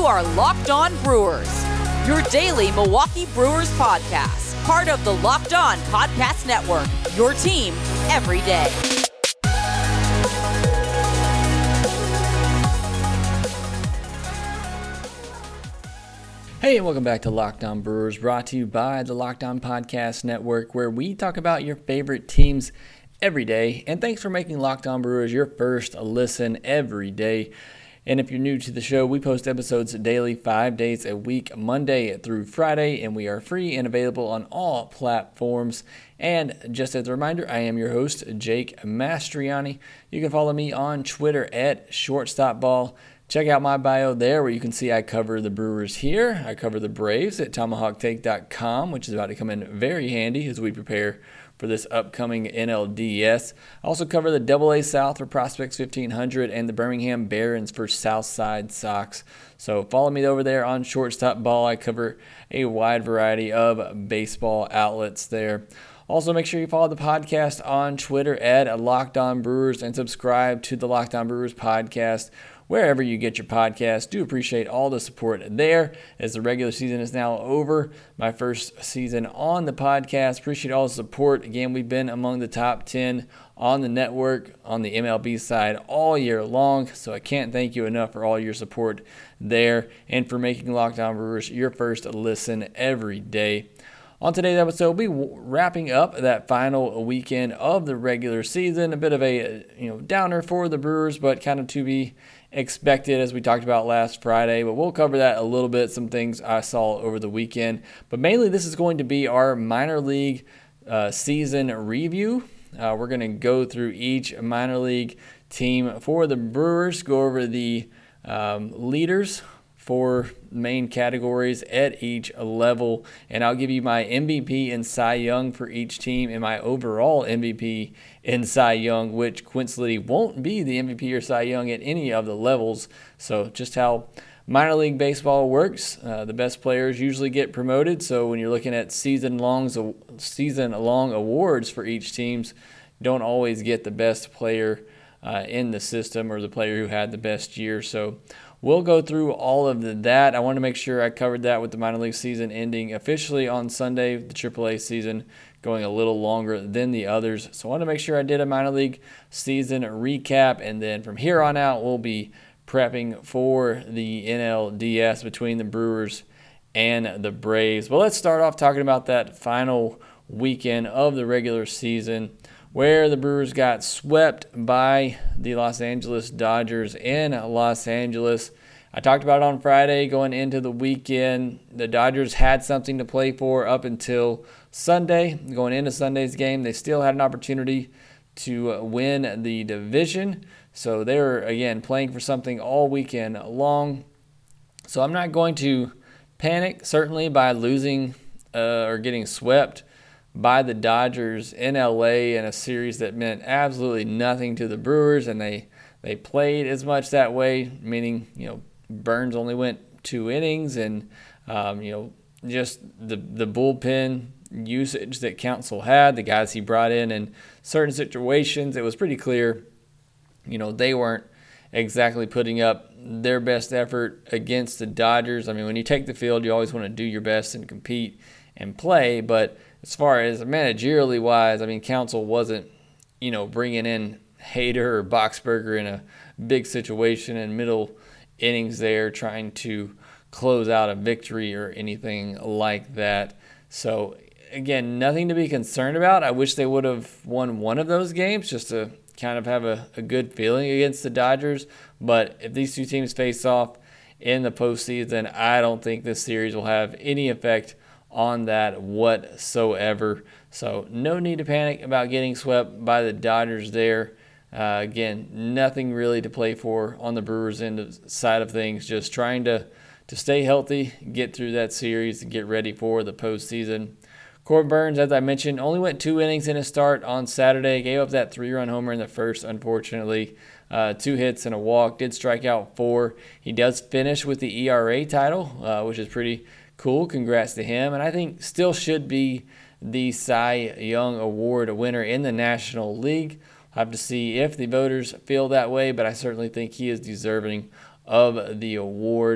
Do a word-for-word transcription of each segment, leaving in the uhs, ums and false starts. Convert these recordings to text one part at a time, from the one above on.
are Locked On Brewers, your daily Milwaukee Brewers podcast, part of the Locked On Podcast Network, your team every day. Hey, and welcome back to Locked On Brewers, brought to you by the Locked On Podcast Network, where we talk about your favorite teams every day. And thanks for making Locked On Brewers your first listen every day. And if you're new to the show, we post episodes daily, five days a week, Monday through Friday, and we are free and available on all platforms. And just as a reminder, I am your host, Jake Mastriani. You can follow me on Twitter at ShortstopBall. Check out my bio there where you can see I cover the Brewers here. I cover the Braves at tomahawk take dot com, which is about to come in very handy as we prepare for this upcoming N L D S. I also cover the Double A South for Prospects fifteen hundred and the Birmingham Barons for Southside Sox. So follow me over there on Shortstop Ball. I cover a wide variety of baseball outlets there. Also, make sure you follow the podcast on Twitter at Locked On Brewers and subscribe to the Locked On Brewers podcast wherever you get your podcasts. Do appreciate all the support there as the regular season is now over. My first season on the podcast. Appreciate all the support. Again, we've been among the top ten on the network on the M L B side all year long, so I can't thank you enough for all your support there and for making Locked On Brewers your first listen every day. On today's episode, we'll be wrapping up that final weekend of the regular season. A bit of a you know downer for the Brewers, but kind of to be expected as we talked about last Friday. But we'll cover that a little bit, some things I saw over the weekend. But mainly this is going to be our minor league uh, season review. Uh, we're going to go through each minor league team for the Brewers, go over the um, leaders for main categories at each level, and I'll give you my M V P and Cy Young for each team and my overall M V P and Cy Young, which coincidentally won't be the M V P or Cy Young at any of the levels. So just how minor league baseball works. Uh, the best players usually get promoted, so when you're looking at season-long season-long awards for each teams, don't always get the best player uh, in the system or the player who had the best year. So we'll go through all of that. I want to make sure I covered that with the minor league season ending officially on Sunday, the triple A season going a little longer than the others. So I want to make sure I did a minor league season recap, and then from here on out, we'll be prepping for the N L D S between the Brewers and the Braves. But let's start off talking about that final weekend of the regular season, where the Brewers got swept by the Los Angeles Dodgers in Los Angeles. I talked about it on Friday going into the weekend. The Dodgers had something to play for up until Sunday. Going into Sunday's game, they still had an opportunity to win the division. So they were, again, playing for something all weekend long. So I'm not going to panic, certainly, by losing uh, or getting swept by the Dodgers in L A in a series that meant absolutely nothing to the Brewers, and they they played as much that way, meaning you know Burns only went two innings, and um, you know just the the bullpen usage that Counsell had, the guys he brought in in certain situations, it was pretty clear, you know they weren't exactly putting up their best effort against the Dodgers. I mean, when you take the field, you always want to do your best and compete and play, but as far as managerially wise, I mean, Counsell wasn't, you know, bringing in Hader or Boxberger in a big situation in middle innings there, trying to close out a victory or anything like that. So, again, nothing to be concerned about. I wish they would have won one of those games just to kind of have a, a good feeling against the Dodgers. But if these two teams face off in the postseason, I don't think this series will have any effect on that whatsoever. So no need to panic about getting swept by the Dodgers there. Uh, again, nothing really to play for on the Brewers' end of, side of things. Just trying to, to stay healthy, get through that series, and get ready for the postseason. Corbin Burns, as I mentioned, only went two innings in his start on Saturday. Gave up that three-run homer in the first, unfortunately. Uh, two hits and a walk. Did strike out four. He does finish with the E R A title, uh, which is pretty cool. Congrats to him. And I think still should be the Cy Young Award winner in the National League. I'll have to see if the voters feel that way, but I certainly think he is deserving of the award.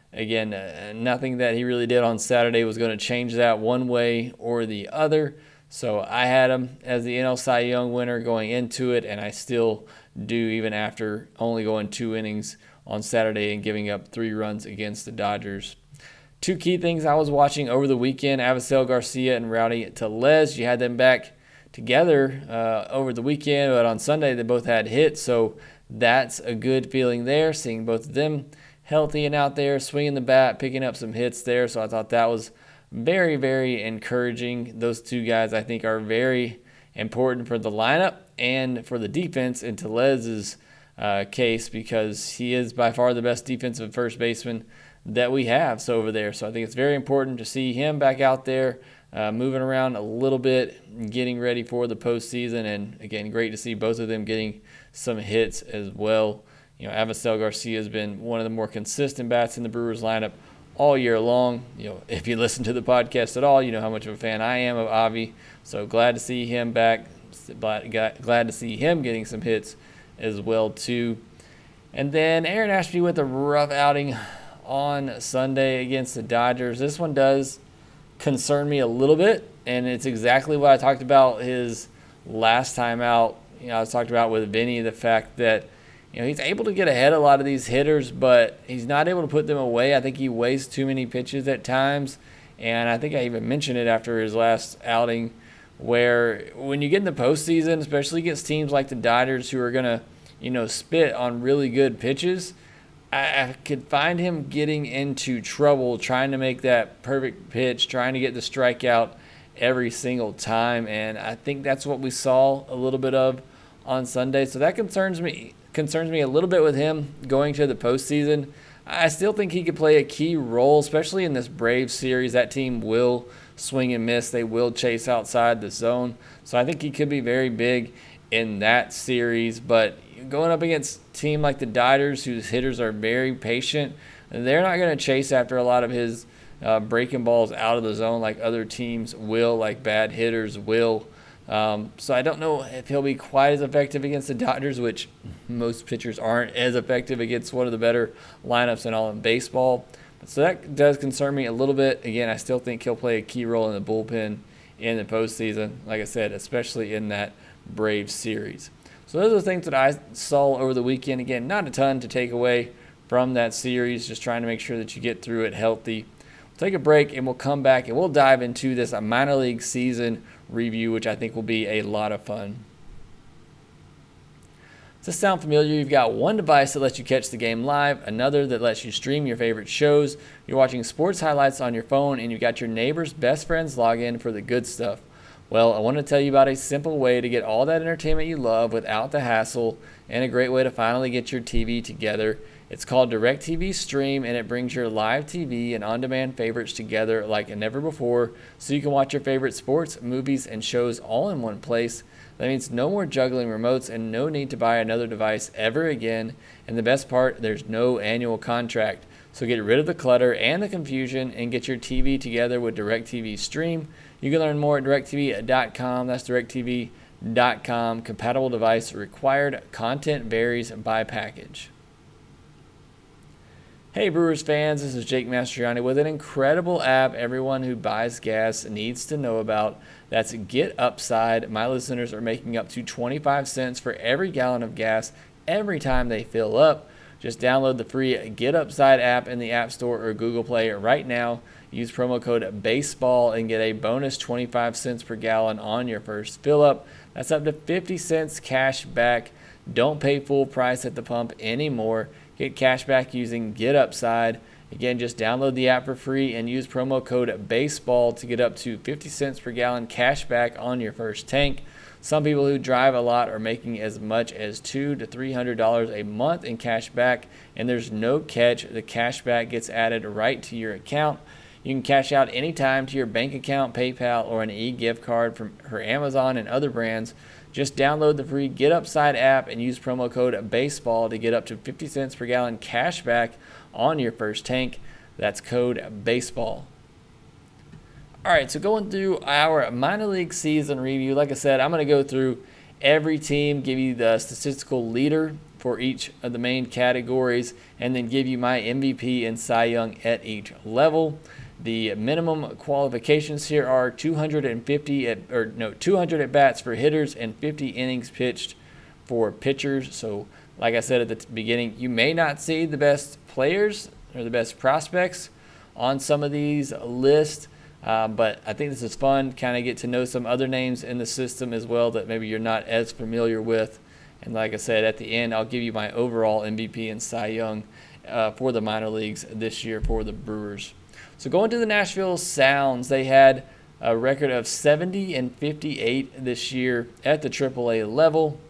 again, uh, nothing that he really did on Saturday was going to change that one way or the other. So I had him as the N L Cy Young winner going into it, and I still do even after only going two innings on Saturday and giving up three runs against the Dodgers. Two key things I was watching over the weekend, Avisail Garcia and Rowdy Tellez. You had them back together uh, over the weekend, but on Sunday they both had hits, so that's a good feeling there, seeing both of them healthy and out there, swinging the bat, picking up some hits there, so I thought that was very, very encouraging. Those two guys I think are very important for the lineup and for the defense in Tellez's uh, case, because he is by far the best defensive first baseman that we have so over there. So I think it's very important to see him back out there, uh, moving around a little bit, getting ready for the postseason. And again, great to see both of them getting some hits as well. You know, Avisail Garcia has been one of the more consistent bats in the Brewers lineup all year long. You know, if you listen to the podcast at all, you know how much of a fan I am of Avi. So glad to see him back. Glad to see him getting some hits as well too. And then Aaron Ashby with a rough outing on Sunday against the Dodgers. This one does concern me a little bit, and it's exactly what I talked about his last time out. You know, I was talking about with Vinny, the fact that, you know, he's able to get ahead of a lot of these hitters, but he's not able to put them away. I think he wastes too many pitches at times, and I think I even mentioned it after his last outing, where when you get in the postseason, especially against teams like the Dodgers who are going to, you know, spit on really good pitches, I could find him getting into trouble trying to make that perfect pitch, trying to get the strikeout every single time, and I think that's what we saw a little bit of on Sunday. So that concerns me concerns me a little bit with him going to the postseason. I still think he could play a key role, especially in this Braves series. That team will swing and miss. They will chase outside the zone. So I think he could be very big in that series, but going up against a team like the Dodgers, whose hitters are very patient, they're not going to chase after a lot of his uh, breaking balls out of the zone like other teams will, like bad hitters will. Um, so I don't know if he'll be quite as effective against the Dodgers, which most pitchers aren't as effective against one of the better lineups in all in baseball. So that does concern me a little bit. Again, I still think he'll play a key role in the bullpen in the postseason, like I said, especially in that Braves series. So those are the things that I saw over the weekend. Again, not a ton to take away from that series, just trying to make sure that you get through it healthy. We'll take a break, and we'll come back, and we'll dive into this a minor league season review, which I think will be a lot of fun. Does this sound familiar? You've got one device that lets you catch the game live, another that lets you stream your favorite shows. You're watching sports highlights on your phone, and you've got your neighbor's best friend's login for the good stuff. Well, I want to tell you about a simple way to get all that entertainment you love without the hassle, and a great way to finally get your T V together. It's called DirecTV Stream, and it brings your live T V and on-demand favorites together like never before, so you can watch your favorite sports, movies, and shows all in one place. That means no more juggling remotes and no need to buy another device ever again. And the best part, there's no annual contract. So get rid of the clutter and the confusion and get your T V together with DirecTV Stream. You can learn more at direct T V dot com. That's direct T V dot com. Compatible device required. Content varies by package. Hey Brewers fans, this is Jake Mastriani with an incredible app everyone who buys gas needs to know about. That's Get Upside. My listeners are making up to twenty-five cents for every gallon of gas every time they fill up. Just download the free Get Upside app in the App Store or Google Play right now. Use promo code BASEBALL and get a bonus twenty-five cents per gallon on your first fill up. That's up to fifty cents cash back. Don't pay full price at the pump anymore. Get cash back using Get Upside. Again, just download the app for free and use promo code BASEBALL to get up to fifty cents per gallon cash back on your first tank. Some people who drive a lot are making as much as two hundred to three hundred dollars a month in cash back, and there's no catch. The cash back gets added right to your account. You can cash out anytime to your bank account, PayPal, or an e-gift card from her Amazon and other brands. Just download the free Get Upside app and use promo code BASEBALL to get up to fifty cents per gallon cash back on your first tank. That's code BASEBALL. All right, so going through our minor league season review, like I said, I'm going to go through every team, give you the statistical leader for each of the main categories, and then give you my M V P and Cy Young at each level. The minimum qualifications here are two hundred fifty at, or no, two hundred at bats for hitters and fifty innings pitched for pitchers. So, like I said at the beginning, you may not see the best players or the best prospects on some of these lists, uh, but I think this is fun. Kind of get to know some other names in the system as well that maybe you're not as familiar with. And like I said, at the end, I'll give you my overall M V P and Cy Young uh, for the minor leagues this year for the Brewers. So going to the Nashville Sounds, they had a record of seventy and fifty-eight this year at the triple A level.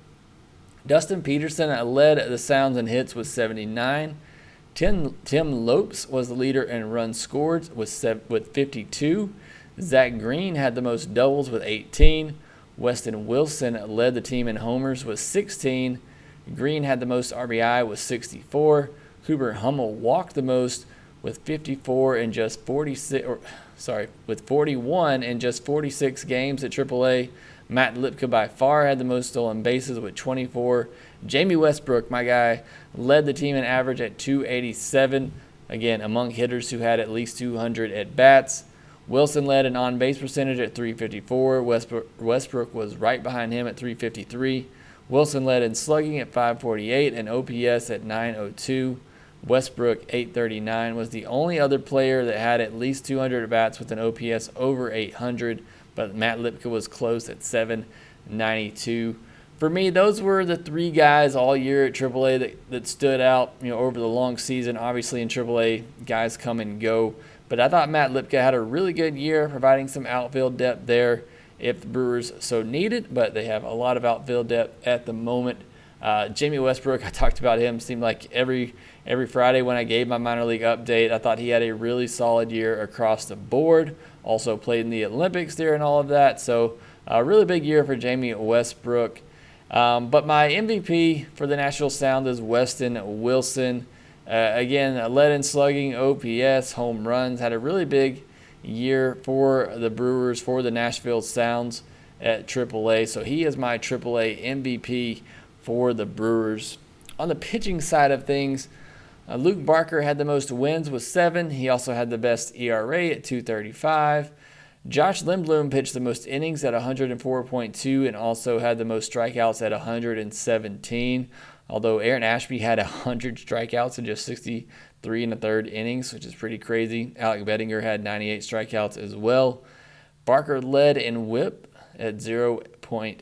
Dustin Peterson led the Sounds in hits with seventy-nine. Tim, Tim Lopes was the leader in runs scored with, with fifty-two. Zach Green had the most doubles with eighteen. Weston Wilson led the team in homers with sixteen. Green had the most R B I with sixty-four. Cooper Hummel walked the most with fifty-four in just forty-six, or sorry, with forty-one in just forty-six games at triple A. Matt Lipka by far had the most stolen bases with twenty-four. Jamie Westbrook, my guy, led the team in average at two eighty-seven. Again, among hitters who had at least two hundred at bats. Wilson led an on-base percentage at three fifty-four. Westbrook, Westbrook was right behind him at three fifty-three. Wilson led in slugging at five forty-eight and O P S at nine oh two. Westbrook, eight thirty-nine, was the only other player that had at least two hundred at-bats with an O P S over eight hundred, but Matt Lipka was close at seven ninety-two. For me, those were the three guys all year at triple A that, that stood out, you know, over the long season. Obviously in triple A, guys come and go, but I thought Matt Lipka had a really good year, providing some outfield depth there if the Brewers so needed, but they have a lot of outfield depth at the moment. Uh, Jamie Westbrook, I talked about him, seemed like every every Friday when I gave my minor league update, I thought he had a really solid year across the board. Also played in the Olympics there and all of that. So a really big year for Jamie Westbrook. Um, but my M V P for the Nashville Sound is Weston Wilson. Uh, again, led in slugging, O P S, home runs, had a really big year for the Brewers, for the Nashville Sounds at triple A. So he is my triple A M V P for the Brewers. On the pitching side of things, uh, Luke Barker had the most wins with seven. He also had the best E R A at two thirty-five. Josh Lindblom pitched the most innings at one hundred four point two and also had the most strikeouts at one hundred seventeen. Although Aaron Ashby had one hundred strikeouts in just sixty-three and a third innings, which is pretty crazy. Alec Bettinger had ninety-eight strikeouts as well. Barker led in whip at zero point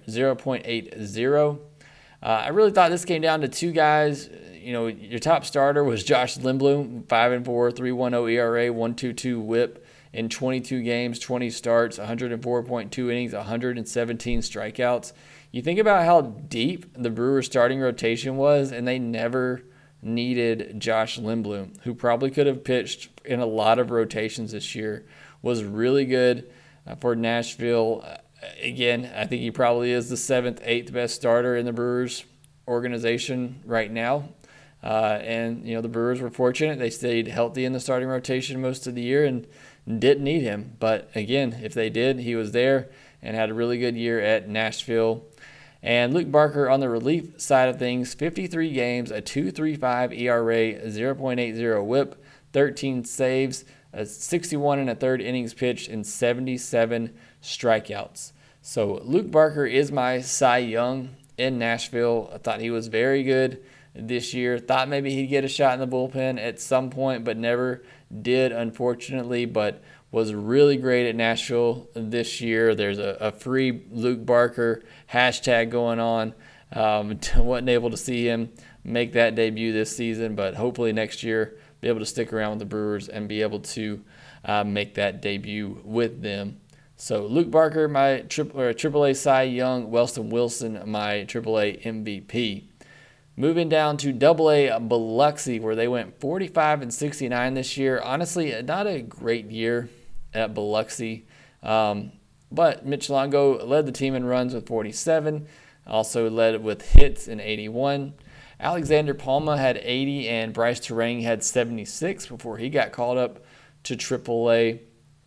eight zero. Uh, I really thought this came down to two guys. You know, your top starter was Josh Lindblom, five and four, three point ten E R A, one point two two whip in twenty-two games, twenty starts, one hundred four point two innings, one hundred seventeen strikeouts. You think about how deep the Brewers starting rotation was, and they never needed Josh Lindblom, who probably could have pitched in a lot of rotations this year, was really good uh, for Nashville. Uh, again, I think he probably is the seventh, eighth best starter in the Brewers organization right now. Uh, and, you know, the Brewers were fortunate. They stayed healthy in the starting rotation most of the year and didn't need him. But, again, if they did, he was there and had a really good year at Nashville. And Luke Barker on the relief side of things, fifty-three games, a two point three five E R A, zero point eight zero whip, thirteen saves, a sixty-one and a third innings pitched, and seventy-seven strikeouts. So Luke Barker is my Cy Young in Nashville. I thought he was very good this year. Thought maybe he'd get a shot in the bullpen at some point, but never did, unfortunately. But was really great at Nashville this year. There's a, a free Luke Barker hashtag going on. Um, wasn't able to see him make that debut this season, but hopefully next year be able to stick around with the Brewers and be able to uh, make that debut with them. So Luke Barker, my triple, or triple A Cy Young, Weston Wilson, my triple A M V P. Moving down to double A Biloxi, where they went forty-five and sixty-nine this year. Honestly, not a great year at Biloxi. Um, but Mitch Longo led the team in runs with forty-seven. Also led with hits in eighty-one. Alexander Palma had eighty, and Bryce Terang had seventy-six before he got called up to triple A.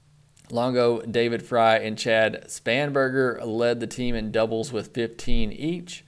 Longo, David Fry, and Chad Spanberger led the team in doubles with fifteen each.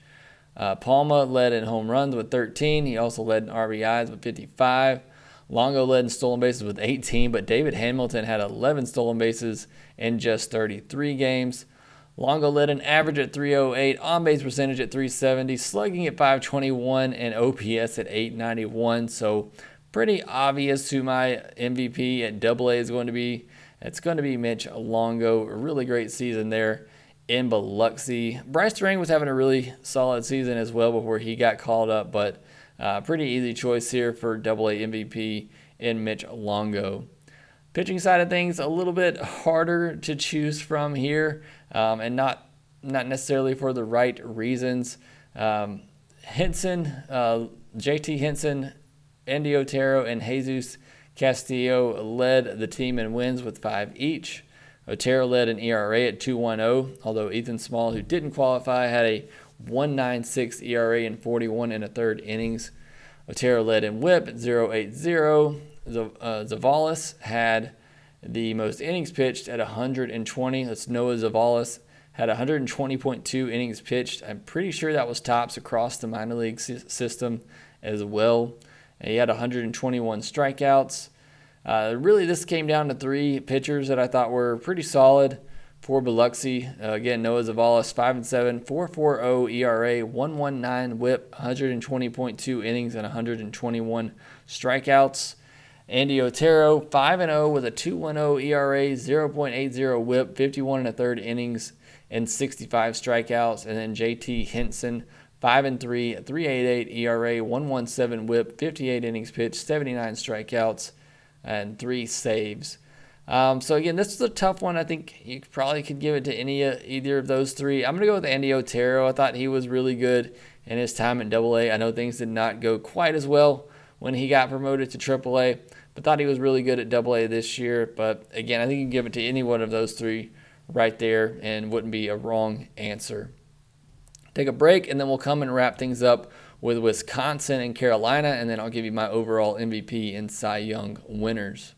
Uh, Palma led in home runs with thirteen. He also led in R B Is with fifty-five. Longo led in stolen bases with eighteen, but David Hamilton had eleven stolen bases in just thirty-three games. Longo led an average at three oh eight, on-base percentage at three seventy, slugging at five twenty-one, and O P S at eight ninety-one. So pretty obvious who my M V P at Double A is going to be. It's going to be Mitch Longo. A really great season there in Biloxi. Bryce Terang was having a really solid season as well before he got called up, but uh, pretty easy choice here for Double A M V P in Mitch Longo. Pitching side of things, a little bit harder to choose from here, um, and not not necessarily for the right reasons. Um, Henson, uh, J T Henson, Andy Otero, and Jesus Castillo led the team in wins with five each. Otero led an E R A at two point ten, although Ethan Small, who didn't qualify, had a one point nine six E R A in forty-one and a third innings. Otero led in whip at oh point eight oh. Z- uh, Zavalis had the most innings pitched at one hundred twenty. That's Noah Zavalis. Had one hundred twenty point two innings pitched. I'm pretty sure that was tops across the minor league si- system as well. And he had one hundred twenty-one strikeouts. Uh, really, this came down to three pitchers that I thought were pretty solid for Biloxi. Uh, again, Noah Zavalis, five and seven, four point four oh E R A, one point one nine whip, one hundred twenty point two innings, and one hundred twenty-one strikeouts. Andy Otero, five and oh with a two point ten E R A, zero point eight oh whip, fifty-one and a third innings, and sixty-five strikeouts. And then J T Henson, five and three, three point eight eight E R A, one point one seven whip, fifty-eight innings pitched, seventy-nine strikeouts, and three saves. Um, so again, this is a tough one. I think you probably could give it to any uh, either of those three. I'm going to go with Andy Otero. I thought he was really good in his time at Double A. I know things did not go quite as well when he got promoted to Triple A, but thought he was really good at Double A this year. But again, I think you can give it to any one of those three right there and wouldn't be a wrong answer. Take a break, and then we'll come and wrap things up with Wisconsin and Carolina, and then I'll give you my overall M V P and Cy Young winners.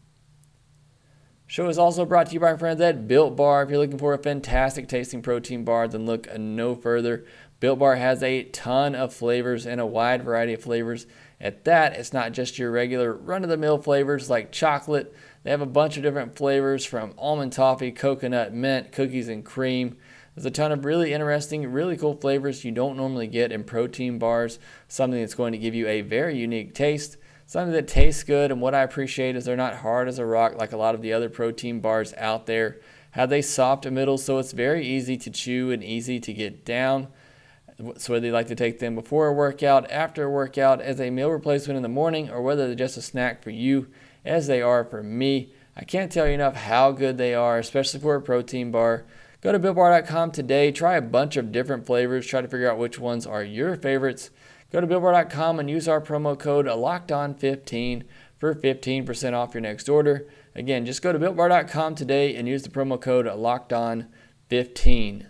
Show is also brought to you by our friends at Built Bar. If you're looking for a fantastic tasting protein bar, then look no further. Built Bar has a ton of flavors and a wide variety of flavors. At that, it's not just your regular run-of-the-mill flavors like chocolate. They have a bunch of different flavors from almond toffee, coconut, mint, cookies, and cream. There's a ton of really interesting, really cool flavors you don't normally get in protein bars, something that's going to give you a very unique taste, something that tastes good, and what I appreciate is they're not hard as a rock like a lot of the other protein bars out there. Have a soft middle, so it's very easy to chew and easy to get down. So whether you like to take them before a workout, after a workout, as a meal replacement in the morning, or whether they're just a snack for you, as they are for me, I can't tell you enough how good they are, especially for a protein bar. Go to built bar dot com today. Try a bunch of different flavors. Try to figure out which ones are your favorites. Go to built bar dot com and use our promo code locked on fifteen for fifteen percent off your next order. Again, just go to built bar dot com today and use the promo code locked on fifteen.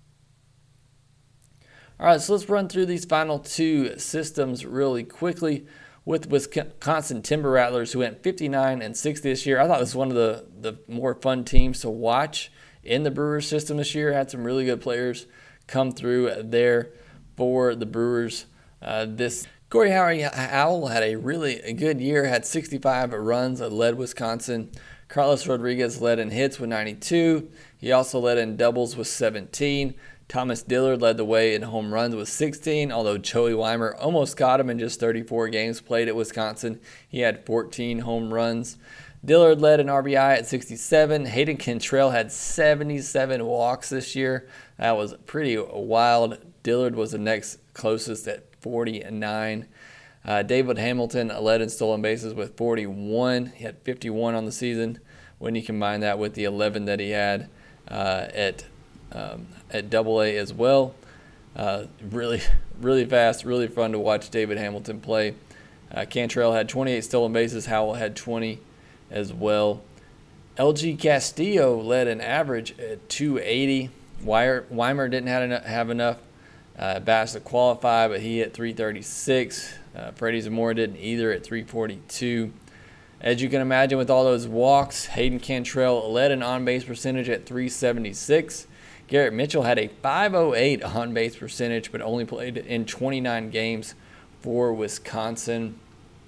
All right, so let's run through these final two systems really quickly. With Wisconsin Timber Rattlers, who went fifty-nine and sixty this year. I thought this was one of the, the more fun teams to watch in the Brewers system this year. Had some really good players come through there for the Brewers. Uh, this Corey Howell had a really a good year, had sixty-five runs, led Wisconsin. Carlos Rodriguez led in hits with ninety-two. He also led in doubles with seventeen. Thomas Dillard led the way in home runs with sixteen, although Joey Weimer almost caught him in just thirty-four games played at Wisconsin. He had fourteen home runs. Dillard led an R B I at sixty-seven. Hayden Cantrell had seventy-seven walks this year. That was pretty wild. Dillard was the next closest at forty-nine. Uh, David Hamilton led in stolen bases with forty-one. He had fifty-one on the season when you combine that with the eleven that he had uh, at um, at Double A as well. Uh, really, really fast, really fun to watch David Hamilton play. Uh, Cantrell had twenty-eight stolen bases. Howell had twenty as well. L G Castillo led an average at two eighty. Weimer didn't have enough, have enough uh, bats to qualify, but he hit three thirty-six. Uh, Freddie Zamora didn't either at three forty-two. As you can imagine, with all those walks, Hayden Cantrell led an on-base percentage at three seventy-six. Garrett Mitchell had a five oh eight on-base percentage, but only played in twenty-nine games for Wisconsin.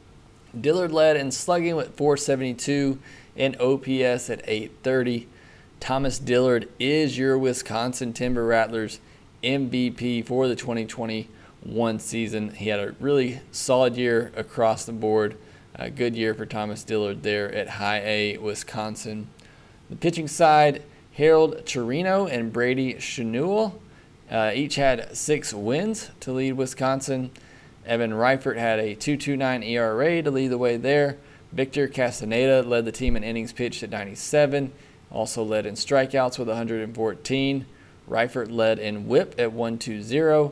Dillard led in slugging with four seventy-two and O P S at eight thirty. Thomas Dillard is your Wisconsin Timber Rattlers M V P for the twenty twenty-one season. He had a really solid year across the board. A good year for Thomas Dillard there at High A, Wisconsin. The pitching side, Harold Chirino and Brady Schanuel uh, each had six wins to lead Wisconsin. Evan Reifert had a two point two nine E R A to lead the way there. Victor Castaneda led the team in innings pitched at ninety-seven. Also led in strikeouts with one hundred fourteen. Reifert led in whip at one twenty.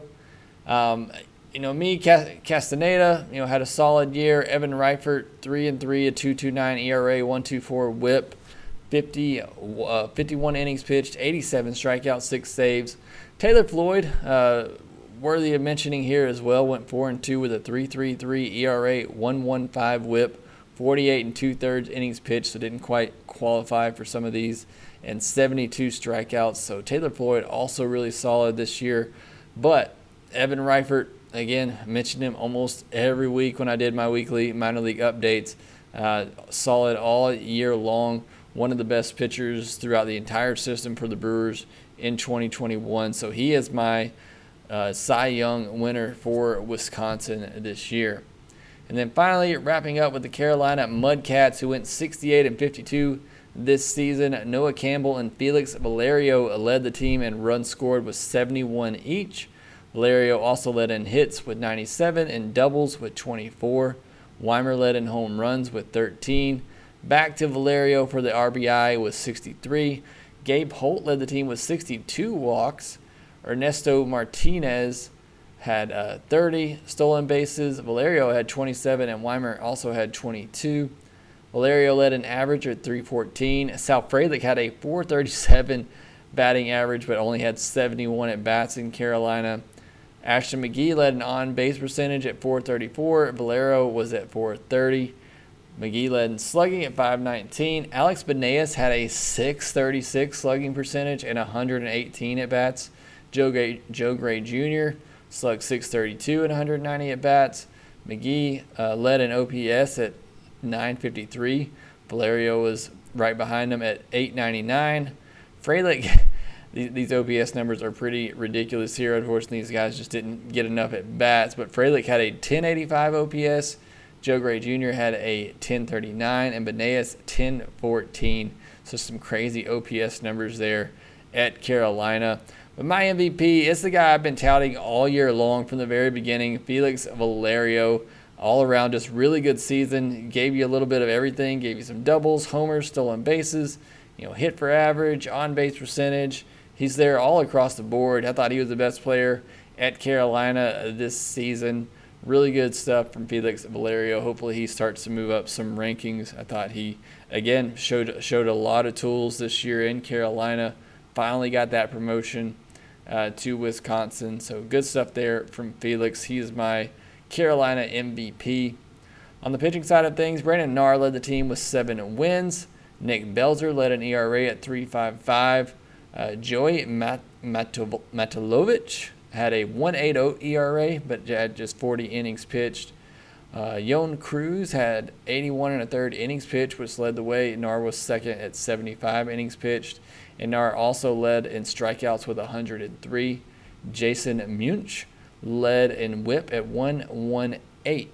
Um, you know, me, Castaneda, you know, had a solid year. Evan Reifert, three and three, a two point two nine E R A, one twenty-four whip, fifty, uh, fifty-one innings pitched, eighty-seven strikeouts, six saves. Taylor Floyd, uh, worthy of mentioning here as well, went four and two with a three point three three E R A, one fifteen whip, forty-eight and two-thirds innings pitched, so didn't quite qualify for some of these, and seventy-two strikeouts. So Taylor Floyd also really solid this year. But Evan Reifert, again, I mentioned him almost every week when I did my weekly minor league updates. Uh, solid all year long. One of the best pitchers throughout the entire system for the Brewers in twenty twenty-one. So he is my uh, Cy Young winner for Wisconsin this year. And then finally, wrapping up with the Carolina Mudcats, who went sixty-eight and fifty-two this season. Noah Campbell and Felix Valerio led the team in runs scored with seventy-one each. Valerio also led in hits with ninety-seven and doubles with twenty-four. Weimer led in home runs with thirteen. Back to Valerio for the R B I with sixty-three. Gabe Holt led the team with sixty-two walks. Ernesto Martinez had uh, thirty stolen bases. Valerio had twenty-seven, and Weimer also had twenty-two. Valerio led an average at three fourteen. Sal Frelick had a four thirty-seven batting average, but only had seventy-one at-bats in Carolina. Ashton McGee led an on-base percentage at four thirty-four. Valero was at four thirty. McGee led in slugging at five nineteen. Alex Beneas had a six thirty-six slugging percentage and one hundred eighteen at-bats. Joe Gray, Joe Gray Junior slugged six thirty-two and one hundred ninety at-bats. McGee uh, led in O P S at nine fifty-three. Valerio was right behind him at eight ninety-nine. Frelick, these O P S numbers are pretty ridiculous here. Unfortunately, these guys just didn't get enough at bats. But Frelick had a ten eighty-five O P S. Joe Gray Junior had a ten thirty-nine, and Beneas ten fourteen. So some crazy O P S numbers there at Carolina. But my M V P is the guy I've been touting all year long from the very beginning, Felix Valerio. All around, just really good season. Gave you a little bit of everything. Gave you some doubles, homers, stolen bases, you know, hit for average, on-base percentage. He's there all across the board. I thought he was the best player at Carolina this season. Really good stuff from Felix Valerio. Hopefully he starts to move up some rankings. I thought he, again, showed showed a lot of tools this year in Carolina. Finally got that promotion uh, to Wisconsin. So good stuff there from Felix. He is my Carolina M V P. On the pitching side of things, Brandon Knarr led the team with seven wins. Nick Belzer led an E R A at three fifty-five. Uh, Joey Mat- Matov- Matulovic had a one eighty E R A, but had just forty innings pitched. Uh, Yon Cruz had eighty-one and a third innings pitched, which led the way. Knarr was second at seventy-five innings pitched. And Knarr also led in strikeouts with one hundred three. Jason Munch led in whip at one eighteen.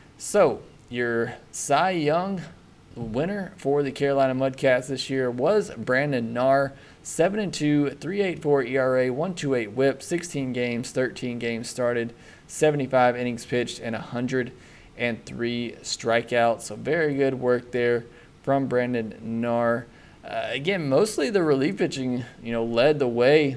So, your Cy Young winner for the Carolina Mudcats this year was Brandon Knarr. seven and two, three eighty-four E R A, one twenty-eight whip, sixteen games, thirteen games started, seventy-five innings pitched, and one hundred three strikeouts. So very good work there from Brandon Knarr. Uh, again, mostly the relief pitching, you know, led the way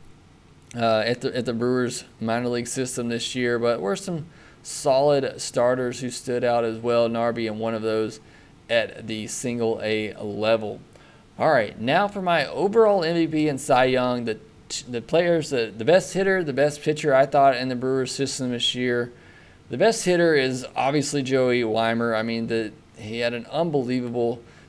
uh, at the at the Brewers minor league system this year, but were some solid starters who stood out as well. Knarr being one of those at the single A level. All right, now for my overall M V P and Cy Young, the the players, the, the best hitter, the best pitcher I thought in the Brewers system this year. The best hitter is obviously Joey Weimer. I mean, the he had an unbelievable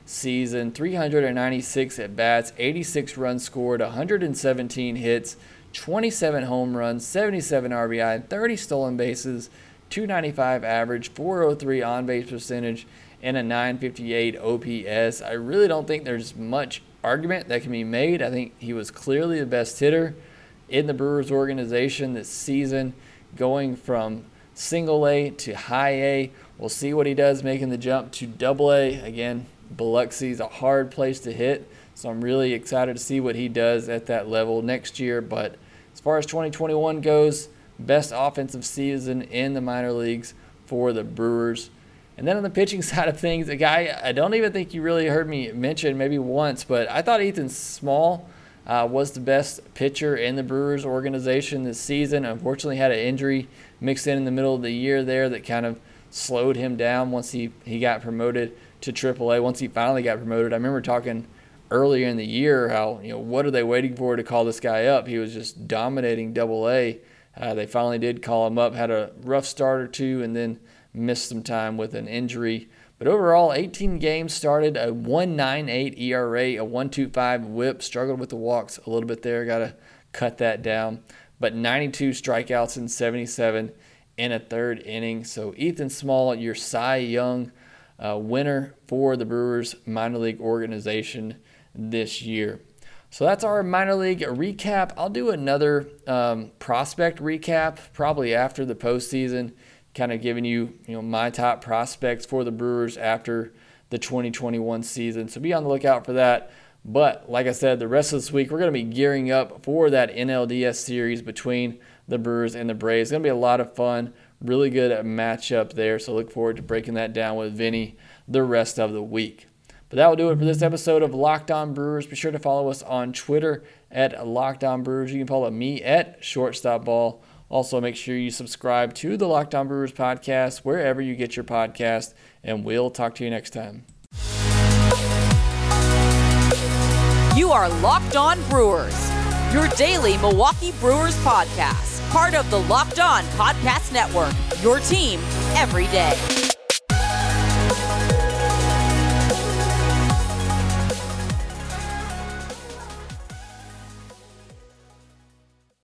season. three hundred ninety-six at-bats, eighty-six runs scored, one hundred seventeen hits, twenty-seven home runs, seventy-seven R B I, thirty stolen bases, two ninety-five average, four oh three on-base percentage, and a nine fifty-eight O P S. I really don't think there's much argument that can be made. I think he was clearly the best hitter in the Brewers organization this season, going from single A to high A. We'll see what he does making the jump to double A. Again, Biloxi is a hard place to hit, so I'm really excited to see what he does at that level next year. But as far as twenty twenty-one goes, best offensive season in the minor leagues for the Brewers. And then on the pitching side of things, a guy I don't even think you really heard me mention maybe once, but I thought Ethan Small uh, was the best pitcher in the Brewers organization this season. Unfortunately, had an injury mixed in in the middle of the year there that kind of slowed him down once he, he got promoted to triple A, once he finally got promoted. I remember talking earlier in the year how, you know, what are they waiting for to call this guy up? He was just dominating double A. Uh, they finally did call him up, had a rough start or two, and then missed some time with an injury. But overall, eighteen games started, a one point nine eight E R A, a one point two five whip, struggled with the walks a little bit there, got to cut that down. But ninety-two strikeouts in seventy-seven in a third inning. So Ethan Small, your Cy Young uh, winner for the Brewers minor league organization this year. So that's our minor league recap. I'll do another um, prospect recap probably after the postseason, kind of giving you, you know, my top prospects for the Brewers after the twenty twenty-one season. So be on the lookout for that. But like I said, the rest of this week, we're going to be gearing up for that N L D S series between the Brewers and the Braves. It's going to be a lot of fun. Really good matchup there. So look forward to breaking that down with Vinny the rest of the week. But that will do it for this episode of Locked On Brewers. Be sure to follow us on Twitter at Locked On Brewers. You can follow me at Shortstop Ball. Also, make sure you subscribe to the Locked On Brewers podcast wherever you get your podcast, and we'll talk to you next time. You are Locked On Brewers, your daily Milwaukee Brewers podcast, part of the Locked On Podcast Network, your team every day.